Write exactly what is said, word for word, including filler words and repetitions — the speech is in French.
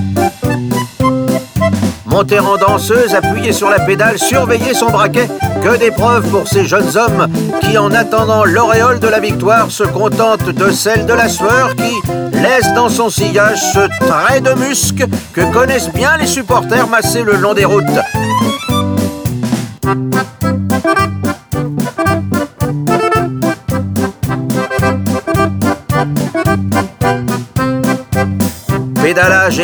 Monter en danseuse, appuyer sur la pédale, surveiller son braquet. Que d'épreuves pour ces jeunes hommes qui, en attendant l'auréole de la victoire, se contentent de celle de la sueur qui laisse dans son sillage ce trait de musc que connaissent bien les supporters massés le long des routes. Pédalage